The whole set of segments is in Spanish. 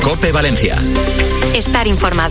COPE Valencia. Estar informado.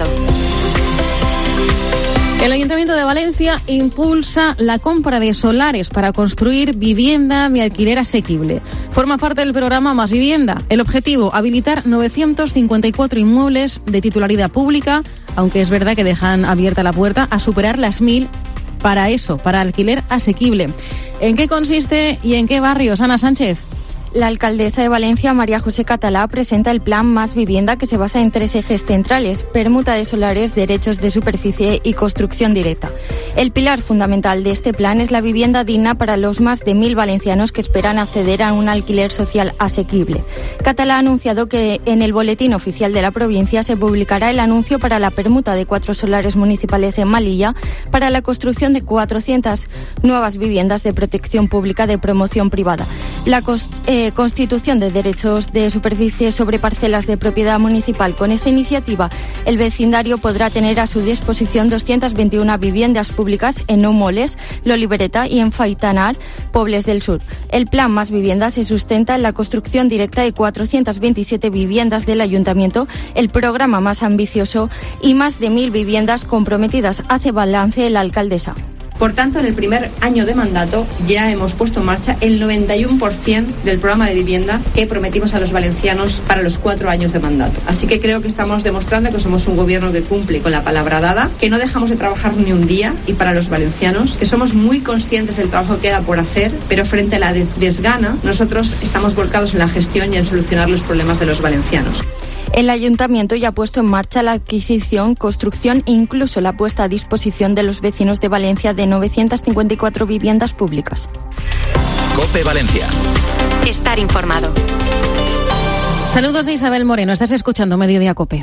El Ayuntamiento de Valencia impulsa la compra de solares para construir vivienda de alquiler asequible. Forma parte del programa Más Vivienda. El objetivo, habilitar 954 inmuebles de titularidad pública, aunque es verdad que dejan abierta la puerta a superar las 1000 para alquiler asequible. ¿En qué consiste y en qué barrios, Ana Sánchez? La alcaldesa de Valencia, María José Catalá, presenta el plan Más Vivienda, que se basa en 3 ejes centrales: permuta de solares, derechos de superficie y construcción directa. El pilar fundamental de este plan es la vivienda digna para los más de 1000 valencianos que esperan acceder a un alquiler social asequible. Catalá ha anunciado que en el boletín oficial de la provincia se publicará el anuncio para la permuta de 4 solares municipales en Malilla para la construcción de 400 nuevas viviendas de protección pública de promoción privada. La constitución de derechos de superficie sobre parcelas de propiedad municipal. Con esta iniciativa, el vecindario podrá tener a su disposición 221 viviendas públicas en Nou Moles, L'Olivereta y en Faitanar, Pobles del Sur. El plan Más Vivienda se sustenta en la construcción directa de 427 viviendas del Ayuntamiento, el programa más ambicioso, y más de 1000 viviendas comprometidas. Hace balance la alcaldesa. Por tanto, en el primer año de mandato ya hemos puesto en marcha el 91% del programa de vivienda que prometimos a los valencianos para los 4 años de mandato. Así que creo que estamos demostrando que somos un gobierno que cumple con la palabra dada, que no dejamos de trabajar ni un día, y para los valencianos, que somos muy conscientes del trabajo que queda por hacer, pero frente a la desgana, nosotros estamos volcados en la gestión y en solucionar los problemas de los valencianos. El Ayuntamiento ya ha puesto en marcha la adquisición, construcción e incluso la puesta a disposición de los vecinos de Valencia de 954 viviendas públicas. COPE Valencia. Estar informado. Saludos de Isabel Moreno. Estás escuchando Mediodía COPE.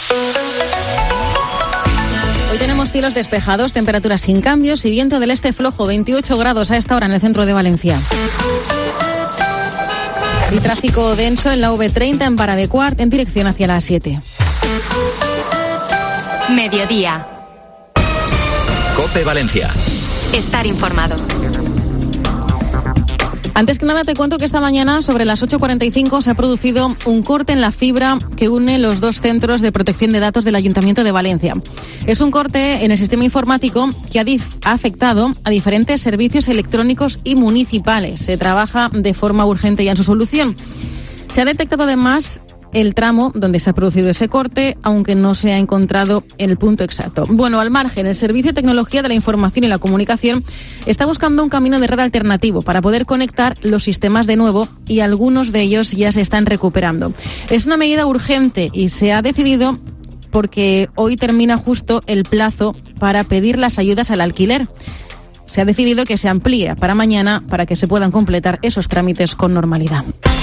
Hoy tenemos cielos despejados, temperaturas sin cambios y viento del este flojo, 28 grados a esta hora en el centro de Valencia. Y tráfico denso en la V30 en Para de Quart en dirección hacia la A7. Mediodía. COPE Valencia. Estar informado. Antes que nada te cuento que esta mañana sobre las 8:45 se ha producido un corte en la fibra que une los 2 centros de protección de datos del Ayuntamiento de Valencia. Es un corte en el sistema informático que ha afectado a diferentes servicios electrónicos y municipales. Se trabaja de forma urgente ya en su solución. Se ha detectado además el tramo donde se ha producido ese corte, aunque no se ha encontrado el punto exacto. Bueno, al margen, el Servicio de Tecnología de la Información y la Comunicación está buscando un camino de red alternativo para poder conectar los sistemas de nuevo, y algunos de ellos ya se están recuperando. Es una medida urgente y se ha decidido porque hoy termina justo el plazo para pedir las ayudas al alquiler. Se ha decidido que se amplíe para mañana para que se puedan completar esos trámites con normalidad.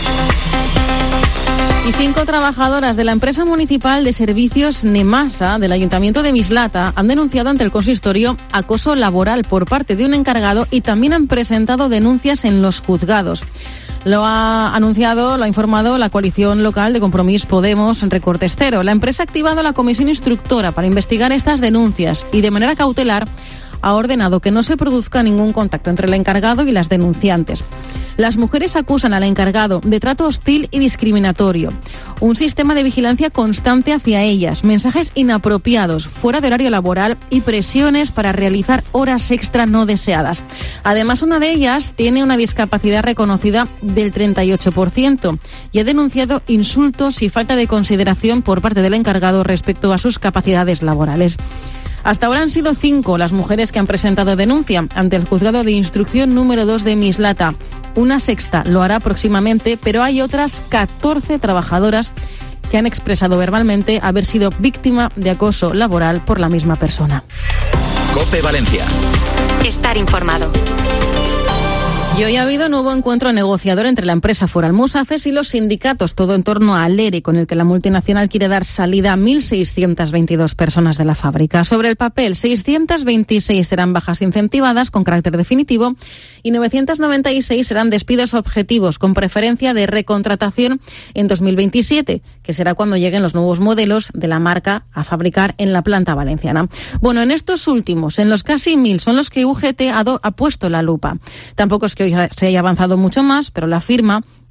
Y 5 trabajadoras de la empresa municipal de servicios Nemasa del Ayuntamiento de Mislata han denunciado ante el consistorio acoso laboral por parte de un encargado y también han presentado denuncias en los juzgados. Lo ha informado la coalición local de Compromís Podemos Recortes Cero. La empresa ha activado la comisión instructora para investigar estas denuncias y de manera cautelar ha ordenado que no se produzca ningún contacto entre el encargado y las denunciantes. Las mujeres acusan al encargado de trato hostil y discriminatorio, un sistema de vigilancia constante hacia ellas, mensajes inapropiados fuera de horario laboral y presiones para realizar horas extra no deseadas. Además, una de ellas tiene una discapacidad reconocida del 38% y ha denunciado insultos y falta de consideración por parte del encargado respecto a sus capacidades laborales. Hasta ahora han sido 5 las mujeres que han presentado denuncia ante el Juzgado de Instrucción número 2 de Mislata. Una sexta lo hará próximamente, pero hay otras 14 trabajadoras que han expresado verbalmente haber sido víctima de acoso laboral por la misma persona. COPE Valencia. Estar informado. Y hoy ha habido nuevo encuentro negociador entre la empresa Foralmus AFES y los sindicatos, todo en torno al ERE, con el que la multinacional quiere dar salida a 1.622 personas de la fábrica. Sobre el papel, 626 serán bajas incentivadas con carácter definitivo y 996 serán despidos objetivos con preferencia de recontratación en 2027, que será cuando lleguen los nuevos modelos de la marca a fabricar en la planta valenciana. Bueno, en estos últimos, en los casi 1.000, son los que UGT ha puesto la lupa. Tampoco es que hoy se haya avanzado mucho más, pero la firma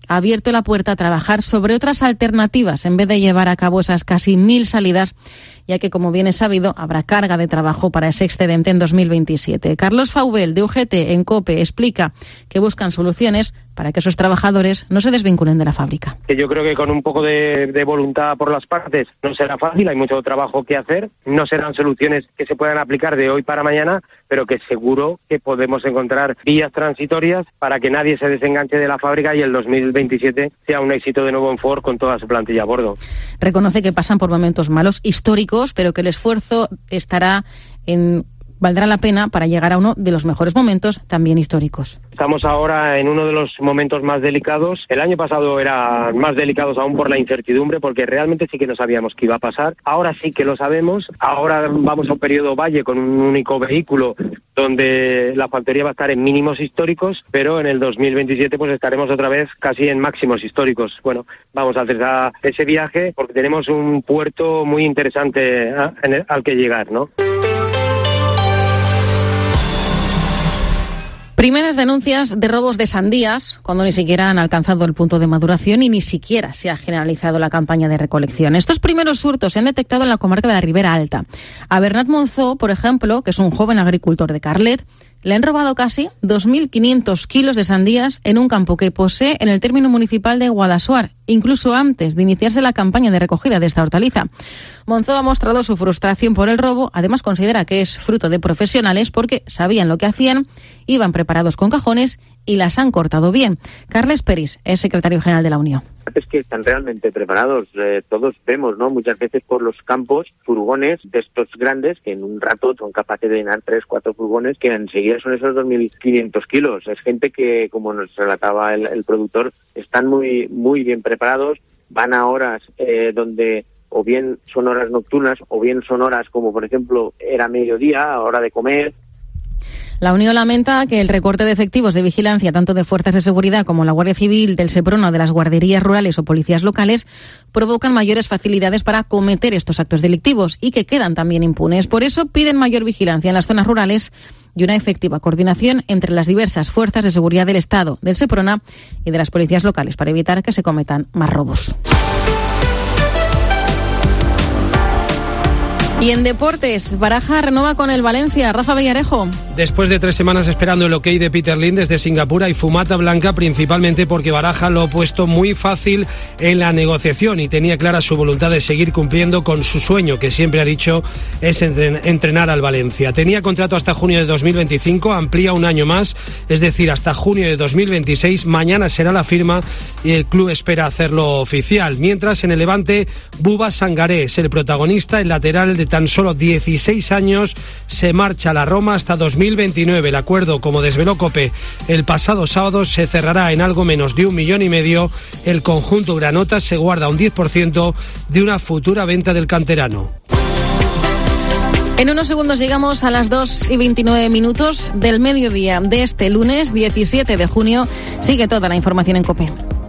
ha abierto la puerta a trabajar sobre otras alternativas en vez de llevar a cabo esas casi 1.000 salidas, ya que, como bien es sabido, habrá carga de trabajo para ese excedente en 2027. Carlos Faubel, de UGT, en COPE, explica que buscan soluciones para que esos trabajadores no se desvinculen de la fábrica. Yo creo que con un poco de voluntad por las partes no será fácil, hay mucho trabajo que hacer, no serán soluciones que se puedan aplicar de hoy para mañana, pero que seguro que podemos encontrar vías transitorias para que nadie se desenganche de la fábrica y el 2027 sea un éxito de nuevo en Ford con toda su plantilla a bordo. Reconoce que pasan por momentos malos históricos, pero que el esfuerzo valdrá la pena para llegar a uno de los mejores momentos también históricos. Estamos ahora en uno de los momentos más delicados. El año pasado eran más delicados aún por la incertidumbre, porque realmente sí que no sabíamos qué iba a pasar. Ahora sí que lo sabemos. Ahora vamos a un periodo valle con un único vehículo donde la factoría va a estar en mínimos históricos, pero en el 2027 pues estaremos otra vez casi en máximos históricos. Bueno, vamos a hacer ese viaje porque tenemos un puerto muy interesante al que llegar, ¿no? Primeras denuncias de robos de sandías, cuando ni siquiera han alcanzado el punto de maduración y ni siquiera se ha generalizado la campaña de recolección. Estos primeros hurtos se han detectado en la comarca de la Ribera Alta. A Bernat Monzó, por ejemplo, que es un joven agricultor de Carlet, le han robado casi 2.500 kilos de sandías en un campo que posee en el término municipal de Guadassuar, incluso antes de iniciarse la campaña de recogida de esta hortaliza. Monzó ha mostrado su frustración por el robo. Además, considera que es fruto de profesionales porque sabían lo que hacían, iban preparados con cajones y las han cortado bien. Carles Peris es secretario general de la Unión. Es que están realmente preparados. Todos vemos, ¿no?, muchas veces por los campos furgones de estos grandes que en un rato son capaces de llenar 3-4 furgones, que enseguida son esos 2.500 kilos. Es gente que, como nos relataba el productor, están muy, muy bien preparados, van a horas donde o bien son horas nocturnas o bien son horas como, por ejemplo, era mediodía, hora de comer. La Unión lamenta que el recorte de efectivos de vigilancia, tanto de fuerzas de seguridad como la Guardia Civil, del Seprona, de las guarderías rurales o policías locales, provocan mayores facilidades para cometer estos actos delictivos y que quedan también impunes. Por eso piden mayor vigilancia en las zonas rurales y una efectiva coordinación entre las diversas fuerzas de seguridad del Estado, del Seprona y de las policías locales para evitar que se cometan más robos. Y en deportes, Baraja renueva con el Valencia. Rafa Villarejo. Después de 3 semanas esperando el ok de Peter Lim desde Singapur, hay fumata blanca, principalmente porque Baraja lo ha puesto muy fácil en la negociación y tenía clara su voluntad de seguir cumpliendo con su sueño, que siempre ha dicho es entrenar al Valencia. Tenía contrato hasta junio de 2025, amplía un año más, es decir, hasta junio de 2026. Mañana será la firma y el club espera hacerlo oficial. Mientras, en el Levante, Buba Sangaré es el protagonista, el lateral de tan solo 16 años, se marcha a la Roma hasta 2029. El acuerdo, como desveló COPE el pasado sábado, se cerrará en algo menos de 1,5 millones. El conjunto granota se guarda un 10% de una futura venta del canterano. En unos segundos llegamos a las 2:29 del mediodía de este lunes 17 de junio. Sigue toda la información en COPE.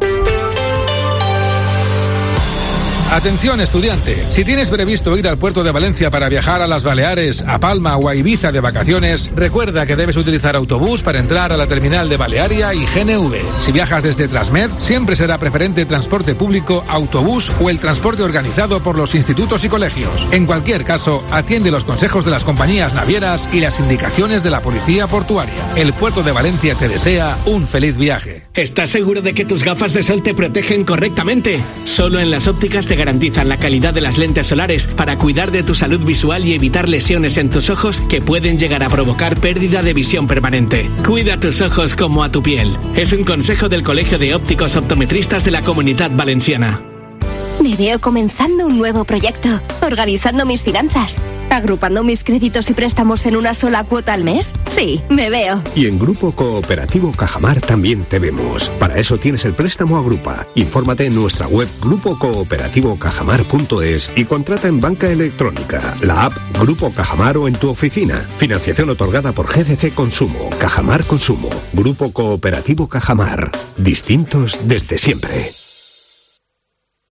Atención, estudiante, si tienes previsto ir al puerto de Valencia para viajar a las Baleares, a Palma o a Ibiza de vacaciones, recuerda que debes utilizar autobús para entrar a la terminal de Balearia y GNV. Si viajas desde Transmed, siempre será preferente transporte público, autobús o el transporte organizado por los institutos y colegios. En cualquier caso, atiende los consejos de las compañías navieras y las indicaciones de la policía portuaria. El puerto de Valencia te desea un feliz viaje. ¿Estás seguro de que tus gafas de sol te protegen correctamente? Solo en Las Ópticas te garantizan la calidad de las lentes solares para cuidar de tu salud visual y evitar lesiones en tus ojos que pueden llegar a provocar pérdida de visión permanente. Cuida tus ojos como a tu piel. Es un consejo del Colegio de Ópticos Optometristas de la Comunidad Valenciana. Me veo comenzando un nuevo proyecto, organizando mis finanzas, agrupando mis créditos y préstamos en una sola cuota al mes. Sí, me veo. Y en Grupo Cooperativo Cajamar también te vemos. Para eso tienes el préstamo Agrupa. Infórmate en nuestra web grupocooperativo.cajamar.es y contrata en banca electrónica, la app Grupo Cajamar o en tu oficina. Financiación otorgada por GCC Consumo, Cajamar Consumo. Grupo Cooperativo Cajamar. Distintos desde siempre.